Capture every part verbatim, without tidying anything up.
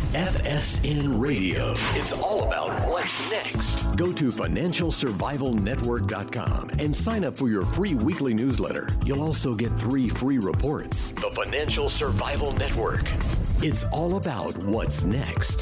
F S N Radio. It's all about what's next. Go to financial survival network dot com and sign up for your free weekly newsletter. You'll also get three free reports. The Financial Survival Network. It's all about what's next.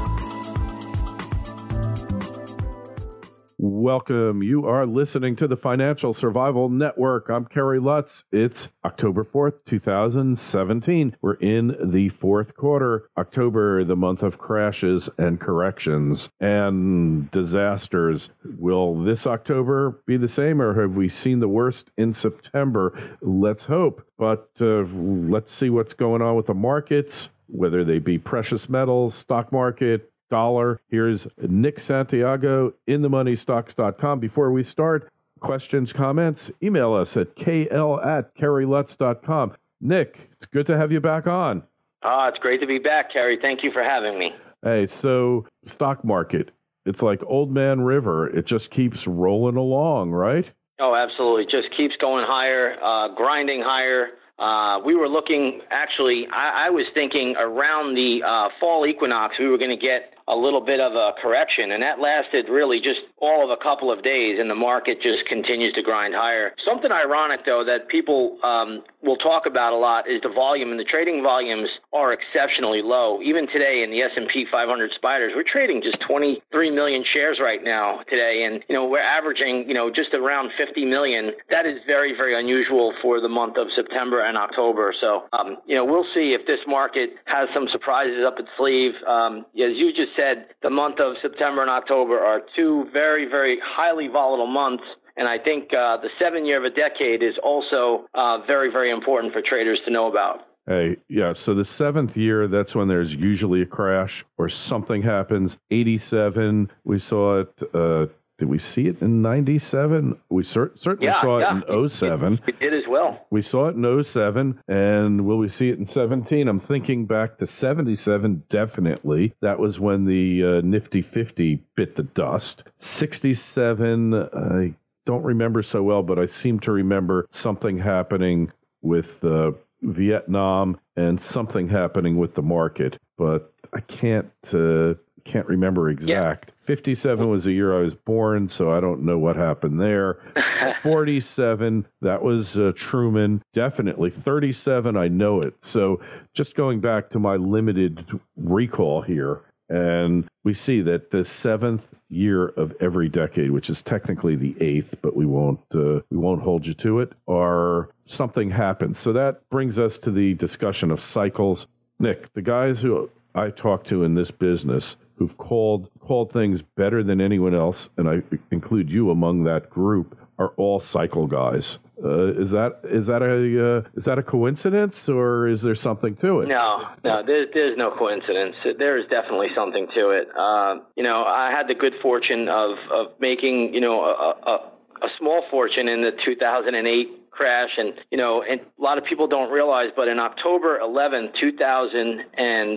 Welcome. You are listening to the Financial Survival Network. I'm Kerry Lutz. It's October fourth, two thousand seventeen. We're in the fourth quarter. October, the month of crashes and corrections and disasters. Will this October be the same, or have we seen the worst in September? Let's hope. But uh, let's see what's going on with the markets, whether they be precious metals, stock market, dollar. Here's Nick Santiago, in the money stocks dot com. Before we start, questions, comments, email us at k l at kerry lutz dot com. Nick, it's good to have you back on. Ah, it's great to be back, Kerry. Thank you for having me. Hey, so stock market, it's like Old Man River. It just keeps rolling along, right? Oh, absolutely. Just keeps going higher, uh, grinding higher. Uh, we were looking, actually, I, I was thinking around the uh, fall equinox, we were going to get a little bit of a correction, and that lasted really just all of a couple of days, and the market just continues to grind higher. Something ironic, though, that people um, will talk about a lot is the volume, and the trading volumes are exceptionally low. Even today in the S and P five hundred Spiders, we're trading just twenty-three million shares right now today, and you know we're averaging you know just around fifty million. That is very, very unusual for the month of September and October. So um, you know we'll see if this market has some surprises up its sleeve. Um, as you just said, the month of September and October are two very, very highly volatile months. And I think uh, the seven year of a decade is also uh, very, very important for traders to know about. Hey, yeah, so the seventh year, that's when there's usually a crash or something happens. eighty-seven, we saw it. Uh, did we see it in ninety-seven? We cer- certainly yeah, saw yeah. it in oh seven. It, it did as well. We saw it in oh seven, and will we see it in seventeen? I'm thinking back to seventy-seven, definitely. That was when the uh, Nifty fifty bit the dust. sixty-seven, I don't remember so well, but I seem to remember something happening with uh, Vietnam and something happening with the market, but I can't uh, can't remember exact. Yeah. fifty-seven was the year I was born, so I don't know what happened there. forty-seven, that was uh, Truman, definitely. thirty-seven, I know it. So just going back to my limited recall here, and we see that the seventh year of every decade, which is technically the eighth, but we won't uh, we won't hold you to it, or something happens. So that brings us to the discussion of cycles. Nick, the guys who I talk to in this business who've called called things better than anyone else, and I include you among that group, are all cycle guys. Uh, is that is that a uh, is that a coincidence, or is there something to it? No, no, there's there's no coincidence. There is definitely something to it. Uh, you know, I had the good fortune of of making you know a, a, a small fortune in the two thousand eight crash, and you know, and a lot of people don't realize, but in October eleventh, two thousand and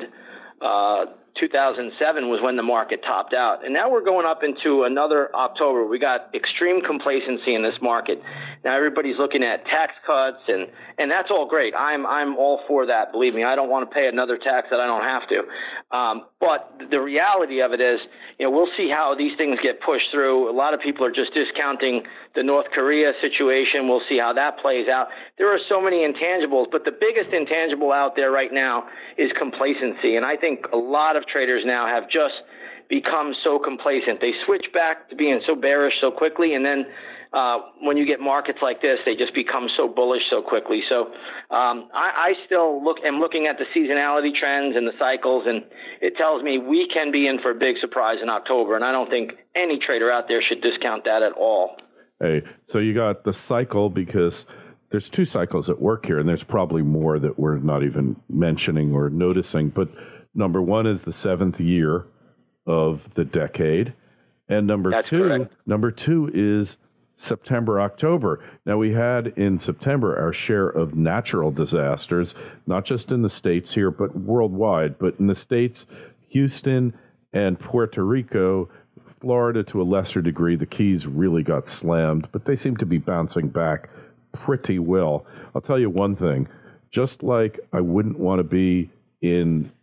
uh, two thousand seven was when the market topped out. And now we're going up into another October. We got extreme complacency in this market. Now everybody's looking at tax cuts, and, and that's all great. I'm I'm all for that. Believe me, I don't want to pay another tax that I don't have to. Um, but the reality of it is, you know, we'll see how these things get pushed through. A lot of people are just discounting the North Korea situation. We'll see how that plays out. There are so many intangibles, but the biggest intangible out there right now is complacency. And I think a lot of traders now have just become so complacent. They switch back to being so bearish so quickly, and then uh, when you get markets like this, they just become so bullish so quickly. So um, I, I still look am looking at the seasonality trends and the cycles, and it tells me we can be in for a big surprise in October, and I don't think any trader out there should discount that at all. Hey, so you got the cycle, because there's two cycles at work here, and there's probably more that we're not even mentioning or noticing. But number one is the seventh year of the decade, and number That's two, correct. number two is September, October. Now, we had in September our share of natural disasters, not just in the States here, but worldwide. But in the States, Houston and Puerto Rico, Florida to a lesser degree, the Keys really got slammed, but they seem to be bouncing back pretty well. I'll tell you one thing, just like I wouldn't want to be in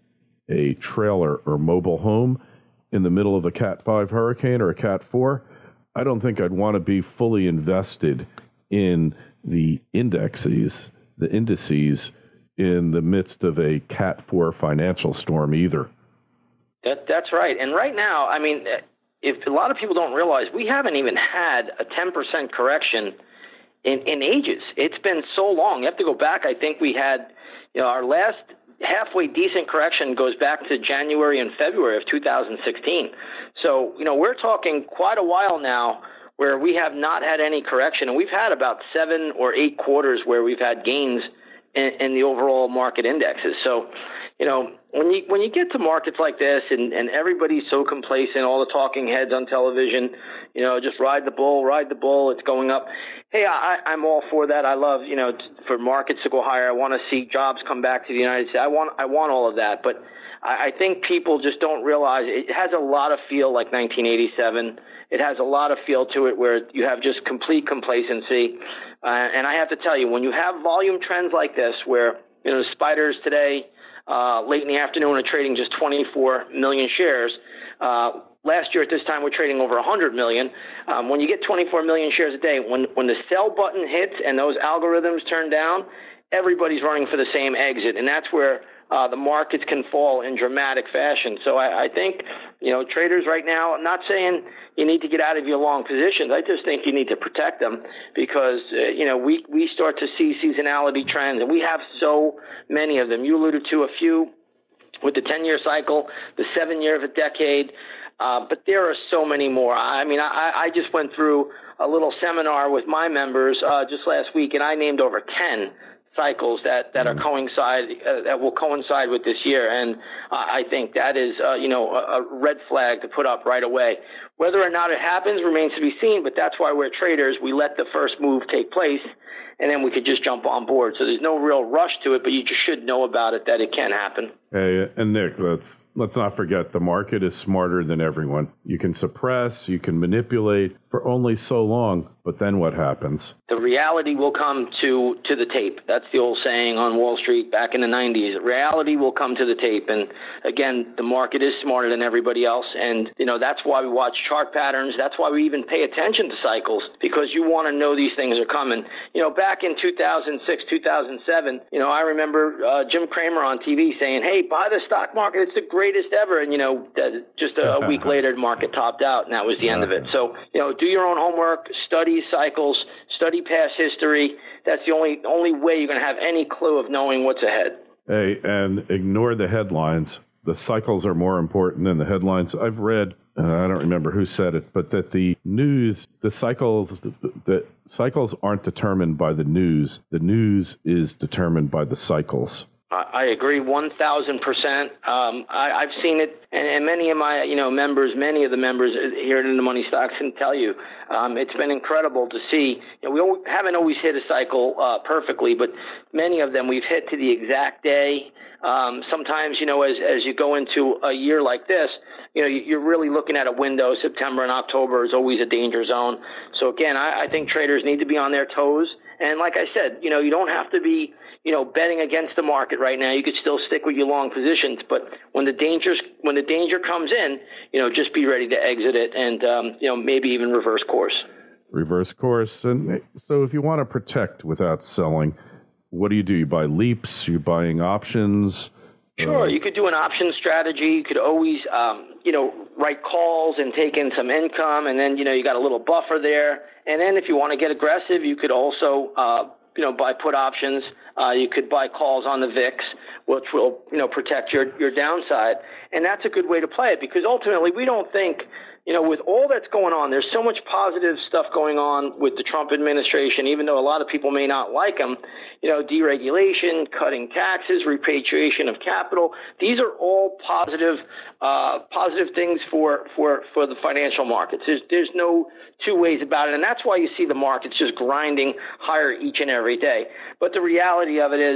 a trailer or mobile home in the middle of a Cat five hurricane or a Cat four, I don't think I'd want to be fully invested in the indexes, the indices in the midst of a Cat four financial storm either. That, that's right. And right now, I mean, if a lot of people don't realize, we haven't even had a ten percent correction in, in ages. It's been so long. You have to go back. I think we had, you know, our last halfway decent correction goes back to January and February of two thousand sixteen. So, you know, we're talking quite a while now where we have not had any correction. And we've had about seven or eight quarters where we've had gains in, in the overall market indexes. So, you know, when you when you get to markets like this and, and everybody's so complacent, all the talking heads on television, you know, just ride the bull, ride the bull, it's going up. Hey, I, I'm all for that. I love, you know, for markets to go higher. I want to see jobs come back to the United States. I want I want all of that. But I, I think people just don't realize it has a lot of feel like nineteen eighty-seven. It has a lot of feel to it where you have just complete complacency. Uh, and I have to tell you, when you have volume trends like this where, you know, spiders today, Uh, late in the afternoon are trading just twenty-four million shares. Uh, last year at this time, we're trading over one hundred million. Um, when you get twenty-four million shares a day, when, when the sell button hits and those algorithms turn down, everybody's running for the same exit. And that's where uh, the markets can fall in dramatic fashion. So I, I think, you know, traders right now, I'm not saying you need to get out of your long positions. I just think you need to protect them because, uh, you know, we, we start to see seasonality trends, and we have so many of them. You alluded to a few with the ten-year cycle, the seven-year of a decade, uh, but there are so many more. I mean, I, I just went through a little seminar with my members uh, just last week, and I named over ten cycles that, that are coincide uh, that will coincide with this year, and uh, I think that is uh, you know a, a red flag to put up right away. Whether or not it happens remains to be seen, but that's why we're traders. We let the first move take place, and then we could just jump on board. So there's no real rush to it, but you just should know about it, that it can happen. Hey, and Nick, let's let's not forget the market is smarter than everyone. You can suppress, you can manipulate for only so long, but then what happens? The reality will come to, to the tape. That's the old saying on Wall Street back in the nineties. Reality will come to the tape. And again, the market is smarter than everybody else. And, you know, that's why we watch chart patterns. That's why we even pay attention to cycles, because you want to know these things are coming. You know, back in two thousand six, two thousand seven, you know, I remember uh, Jim Cramer on T V saying, hey, buy the stock market. It's the greatest ever. And, you know, just a, a week later, the market topped out, and that was the end of it. So, you know, do your own homework, study cycles, study past history. That's the only only way you're going to have any clue of knowing what's ahead. Hey, and ignore the headlines. The cycles are more important than the headlines. I've read, uh, I don't remember who said it, but that the news, the cycles, the, the cycles aren't determined by the news. The news is determined by the cycles. I agree one thousand percent. Um, I, I've seen it, and, and many of my, you know, members, many of the members here in the Money Stocks can tell you, um, it's been incredible to see. You know, we always, haven't always hit a cycle uh, perfectly, but many of them we've hit to the exact day. Um, sometimes, you know, as as you go into a year like this, you know, you're really looking at a window. September and October is always a danger zone. So again, I, I think traders need to be on their toes. And like I said, you know, you don't have to be, you know, betting against the market right now. You could still stick with your long positions, but when the dangers, when the danger comes in, you know, just be ready to exit it, and um, you know, maybe even reverse course. Reverse course, and so if you want to protect without selling, what do you do? You buy leaps. You're buying options. Sure, you could do an option strategy. You could always, um, you know, write calls and take in some income, and then, you know, you got a little buffer there. And then if you want to get aggressive, you could also, uh, you know, buy put options. Uh, you could buy calls on the V I X, which will, you know, protect your, your downside. And that's a good way to play it, because ultimately we don't think, you know, with all that's going on, there's so much positive stuff going on with the Trump administration, even though a lot of people may not like him, you know, deregulation, cutting taxes, repatriation of capital. These are all positive, uh, positive things for, for, for the financial markets. There's, there's no two ways about it. And that's why you see the markets just grinding higher each and every day. But the reality of it is,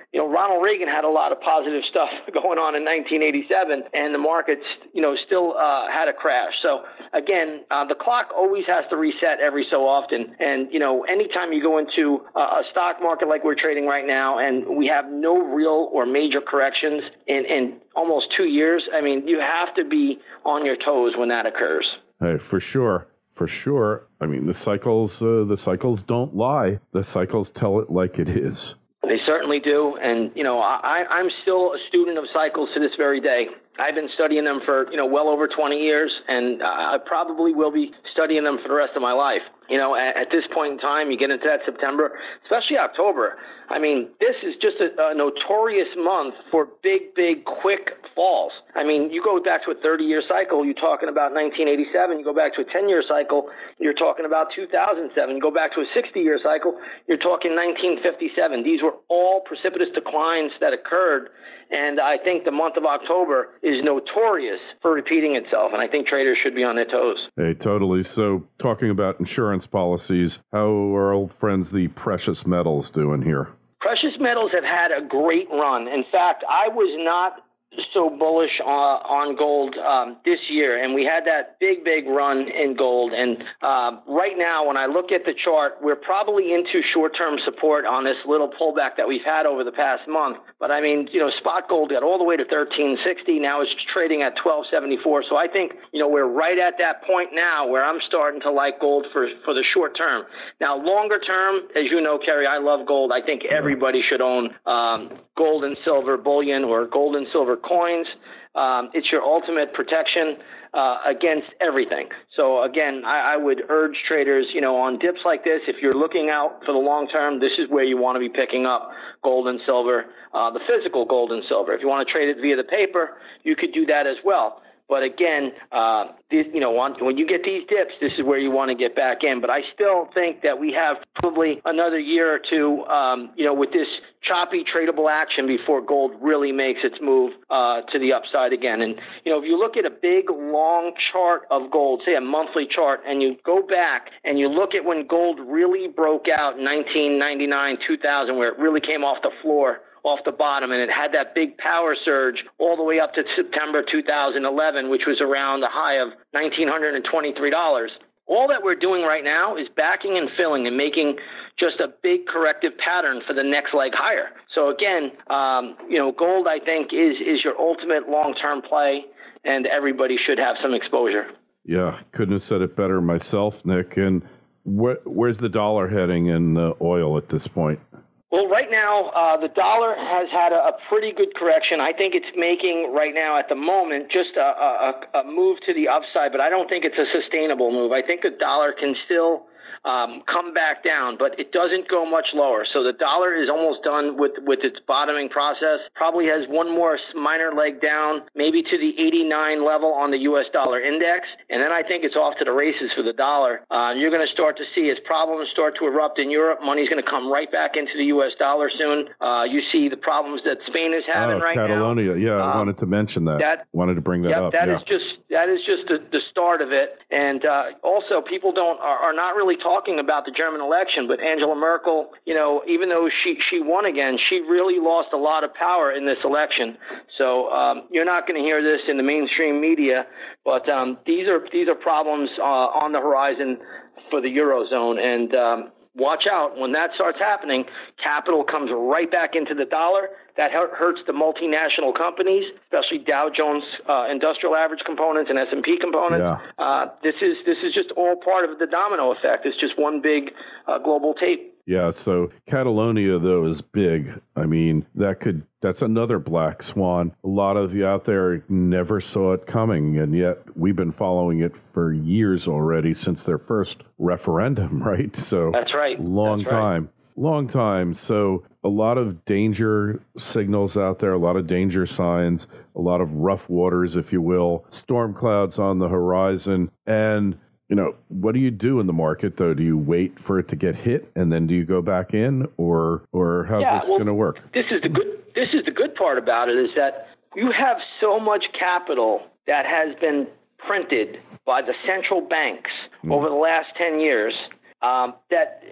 you know, Ronald Reagan had a lot of positive stuff going on in nineteen eighty-seven, and the markets, you know, still uh, had a crash. So again, uh, the clock always has to reset every so often. And, you know, anytime you go into uh, a stock market like we're trading right now, and we have no real or major corrections in, in almost two years, I mean, you have to be on your toes when that occurs. Hey, for sure. For sure. I mean, the cycles, uh, the cycles don't lie. The cycles tell it like it is. They certainly do. And, you know, I, I'm still a student of cycles to this very day. I've been studying them for, you know, well over twenty years, and I probably will be studying them for the rest of my life. You know, at, at this point in time, you get into that September, especially October. I mean, this is just a, a notorious month for big, big, quick falls. I mean, you go back to a thirty-year cycle, you're talking about nineteen eighty-seven. You go back to a ten-year cycle, you're talking about two thousand seven. You go back to a sixty-year cycle, you're talking nineteen fifty-seven. These were all precipitous declines that occurred, and I think the month of October is notorious for repeating itself, and I think traders should be on their toes. Hey, totally. So talking about insurance policies, how are old friends the precious metals doing here? Precious metals have had a great run. In fact, I was not so bullish on, on gold um, this year, and we had that big, big run in gold. And uh, right now, when I look at the chart, we're probably into short-term support on this little pullback that we've had over the past month. But I mean, you know, spot gold got all the way to thirteen sixty. Now it's trading at twelve seventy-four. So I think, you know, we're right at that point now where I'm starting to like gold for for the short term. Now, longer term, as you know, Kerry, I love gold. I think everybody should own um, gold and silver bullion or gold and silver coins. Um, it's your ultimate protection uh, against everything. So again, I, I would urge traders, you know, on dips like this, if you're looking out for the long term, this is where you want to be picking up gold and silver, uh, the physical gold and silver. If you want to trade it via the paper, you could do that as well. But again, uh, this, you know, when you get these dips, this is where you want to get back in. But I still think that we have probably another year or two, um, you know, with this choppy tradable action before gold really makes its move uh, to the upside again. And, you know, if you look at a big, long chart of gold, say a monthly chart, and you go back and you look at when gold really broke out in nineteen ninety-nine, two thousand, where it really came off the floor, off the bottom, and it had that big power surge all the way up to September two thousand eleven, which was around the high of one thousand nine hundred twenty-three dollars. All that we're doing right now is backing and filling and making just a big corrective pattern for the next leg higher. So again, um, you know, gold, I think, is is your ultimate long-term play, and everybody should have some exposure. Yeah, couldn't have said it better myself, Nick. And wh- where's the dollar heading in uh, oil at this point? Well, right now, uh, the dollar has had a, a pretty good correction. I think it's making right now at the moment just a, a, a move to the upside, but I don't think it's a sustainable move. I think the dollar can still um, come back down, but it doesn't go much lower. So the dollar is almost done with, with its bottoming process, probably has one more minor leg down, maybe to the eighty-nine level on the U S dollar index. And then I think it's off to the races for the dollar. Uh, you're going to start to see as problems start to erupt in Europe, money's going to come right back into the U S dollar soon. Uh, you see the problems that Spain is having oh, right Catalonia. now. Yeah, I um, wanted to mention that. that wanted to bring that yep, up. That yeah. is just that is just the, the start of it. And uh, also, people don't are, are not really talking about the German election, but Angela Merkel, you know, even though she, she won again, she really lost a lot of power in this election. So um, you're not going to hear this in the mainstream media, but um, these are these are problems uh, on the horizon for the Eurozone. And um, watch out, when that starts happening, capital comes right back into the dollar. That hurts the multinational companies, especially Dow Jones uh, Industrial Average components and S and P components. Yeah. Uh, this is this is just all part of the domino effect. It's just one big uh, global tape. Yeah. So Catalonia, though, is big. I mean, that could that's another black swan. A lot of you out there never saw it coming, and yet we've been following it for years already since their first referendum, right? So that's right. Long that's time. Right. Long time. So a lot of danger signals out there, a lot of danger signs, a lot of rough waters, if you will, storm clouds on the horizon. And, you know, what do you do in the market, though? Do you wait for it to get hit and then do you go back in, or or how's yeah, this well, going to work? This is the good. This is the good part about it is that you have so much capital that has been printed by the central banks mm. over the last ten years um, that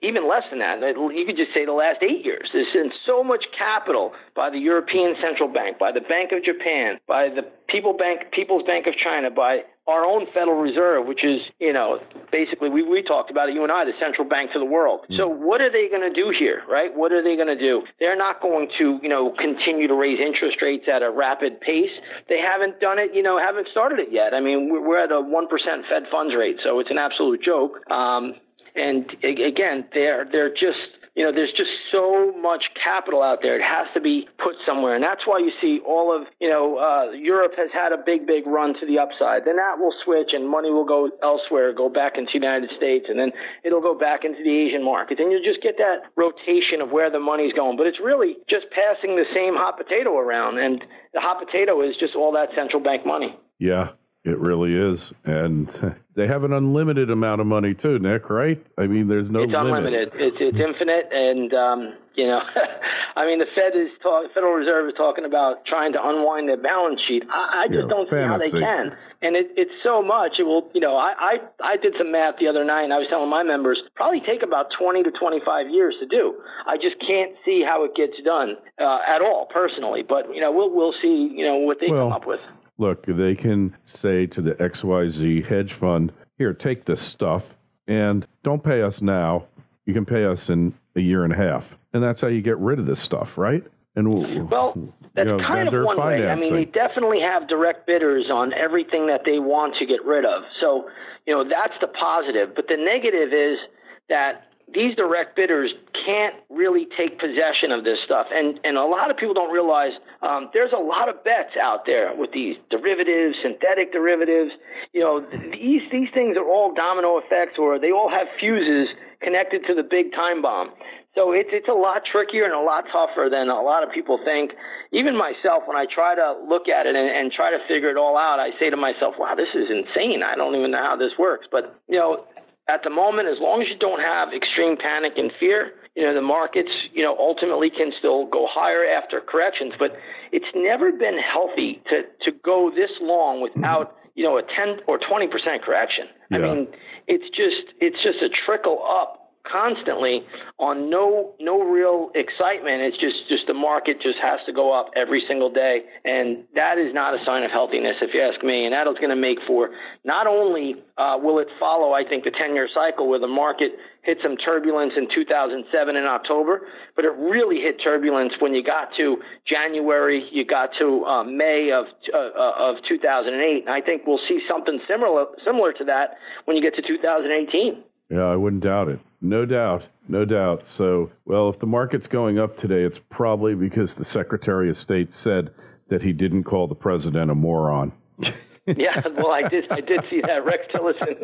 even less than that. You could just say the last eight years. There's been so much capital by the European Central Bank, by the Bank of Japan, by the People Bank, People's Bank of China, by our own Federal Reserve, which is, you know, basically, we, we talked about it, you and I, the central bank for the world. Mm. So what are they going to do here, right? What are they going to do? They're not going to, you know, continue to raise interest rates at a rapid pace. They haven't done it, you know, haven't started it yet. I mean, we're, we're at a one percent Fed funds rate, so it's an absolute joke. Um, and again, they're they're just... You know, there's just so much capital out there. It has to be put somewhere. And that's why you see all of, you know, uh, Europe has had a big, big run to the upside. Then that will switch and money will go elsewhere, go back into the United States, and then it'll go back into the Asian market. And you'll just get that rotation of where the money's going. But it's really just passing the same hot potato around. And the hot potato is just all that central bank money. Yeah. It really is. And they have an unlimited amount of money too, Nick, right? I mean, there's no it's limit. Unlimited. It's it's infinite. And, um, you know, I mean, the Fed is talk, Federal Reserve is talking about trying to unwind their balance sheet. I, I just yeah, don't fantasy. see how they can. And it, it's so much. It will, you know, I, I, I did some math the other night, and I was telling my members, probably take about twenty to twenty-five years to do. I just can't see how it gets done uh, at all, personally. But, you know, we'll we'll see, you know, what they well, come up with. Look, they can say to the X Y Z hedge fund, here, take this stuff, and don't pay us now. You can pay us in a year and a half. And that's how you get rid of this stuff, right? And we'll, Well, that's you know, kind of one financing. way. I mean, they definitely have direct bidders on everything that they want to get rid of. So, you know, that's the positive. But the negative is that these direct bidders can't really take possession of this stuff. And and a lot of people don't realize um, there's a lot of bets out there with these derivatives, synthetic derivatives. You know, these these things are all domino effects, or they all have fuses connected to the big time bomb. So it's it's a lot trickier and a lot tougher than a lot of people think. Even myself, when I try to look at it and, and try to figure it all out, I say to myself, wow, this is insane. I don't even know how this works. But, you know, at the moment, as long as you don't have extreme panic and fear, you know, the markets, you know, ultimately can still go higher after corrections. But it's never been healthy to, to go this long without, you know, a ten or twenty percent correction. Yeah. I mean, it's just it's just a trickle up constantly on no no real excitement. It's just just the market just has to go up every single day, and that is not a sign of healthiness, if you ask me. And that is going to make for not only uh, will it follow, I think, the ten-year cycle where the market hit some turbulence in two thousand seven in October, but it really hit turbulence when you got to January, you got to uh, May of uh, of two thousand eight, and I think we'll see something similar similar to that when you get to two thousand eighteen. Yeah, I wouldn't doubt it. No doubt. No doubt. So, well, if the market's going up today, it's probably because the Secretary of State said that he didn't call the president a moron. Yeah, well, I did. I did see that. Rex Tillerson,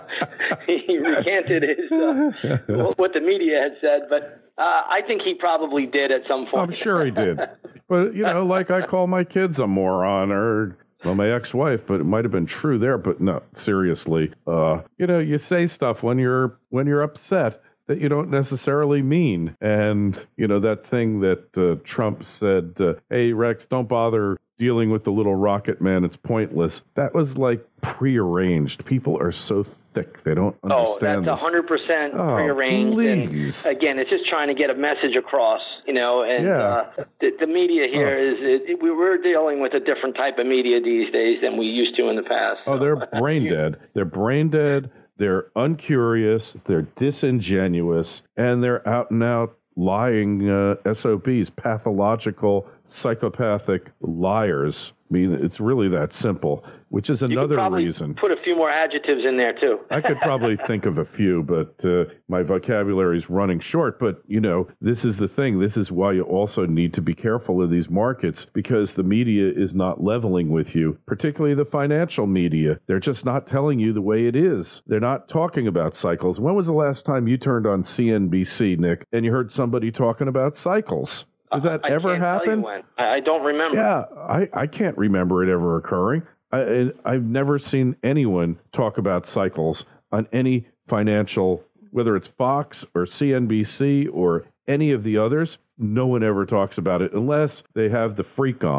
he recanted his uh, what the media had said, but uh, I think he probably did at some point. I'm sure he did. But you know, like I call my kids a moron, or well, my ex-wife, but it might have been true there. But no, seriously, uh, you know, you say stuff when you're when you're upset that you don't necessarily mean, and you know that thing that uh, Trump said, uh, "Hey Rex, don't bother dealing with the little rocket man, it's pointless." That was like prearranged. People are so thick, they don't understand. Oh, that's one hundred percent oh, prearranged. Please. And again, it's just trying to get a message across, you know, and yeah. uh, the, the media here oh. is, it, we we're dealing with a different type of media these days than we used to in the past. Oh, they're brain dead. They're brain dead. They're uncurious. They're disingenuous. And they're out and out lying uh, S O Bs, pathological, psychopathic liars. I mean, it's really that simple, which is another you could probably reason. Put a few more adjectives in there, too. I could probably think of a few, but uh, my vocabulary is running short. But, you know, this is the thing. This is why you also need to be careful of these markets, because the media is not leveling with you, particularly the financial media. They're just not telling you the way it is. They're not talking about cycles. When was the last time you turned on C N B C, Nick, and you heard somebody talking about cycles? Did that I ever can't happen? Tell you when. I don't remember. Yeah, I, I can't remember it ever occurring. I, I've never seen anyone talk about cycles on any financial, whether it's Fox or C N B C or any of the others. No one ever talks about it unless they have the freak on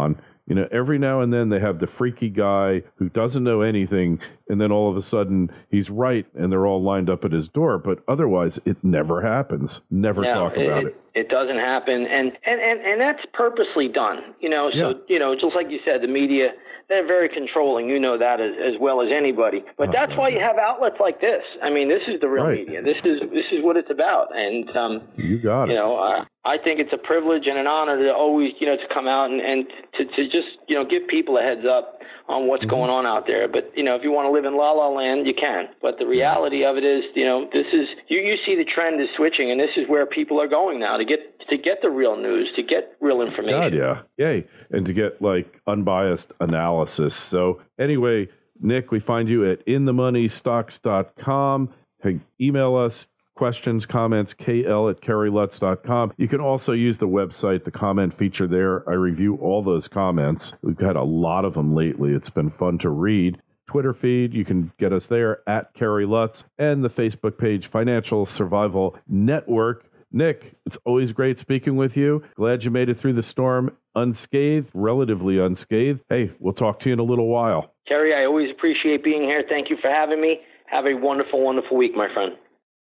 You know, every now and then they have the freaky guy who doesn't know anything, and then all of a sudden he's right, and they're all lined up at his door. But otherwise, it never happens. Never no, talk about it, it. It doesn't happen, and, and, and, and that's purposely done. You know, so Yeah. you know, just like you said, the media, they're very controlling. You know that as, as well as anybody. But Oh, that's why you have outlets like this. I mean, this is the real Right. media. This is this is what it's about. And um, You got it. you know, uh, I think it's a privilege and an honor to always, you know, to come out and, and to, to just, you know, give people a heads up on what's going on out there. But, you know, if you want to live in La La Land, you can. But the reality of it is, you know, this is, you, you see the trend is switching, and this is where people are going now to get to get the real news, to get real information. God, yeah. Yay. And to get like unbiased analysis. So anyway, Nick, we find you at in the money stocks dot com. Hey, email us questions, comments, K L at Kerry Lutz dot com. You can also use the website, the comment feature there. I review all those comments. We've had a lot of them lately. It's been fun to read. Twitter feed, you can get us there at Kerry Lutz, and the Facebook page, Financial Survival Network. Nick, it's always great speaking with you. Glad you made it through the storm unscathed, relatively unscathed. Hey, we'll talk to you in a little while. Kerry, I always appreciate being here. Thank you for having me. Have a wonderful, wonderful week, my friend.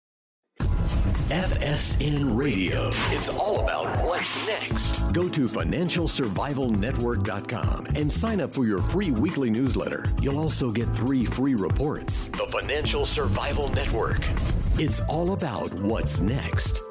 F S N Radio. It's all about what's next. Go to financial survival network dot com and sign up for your free weekly newsletter. You'll also get three free reports. The Financial Survival Network. It's all about what's next.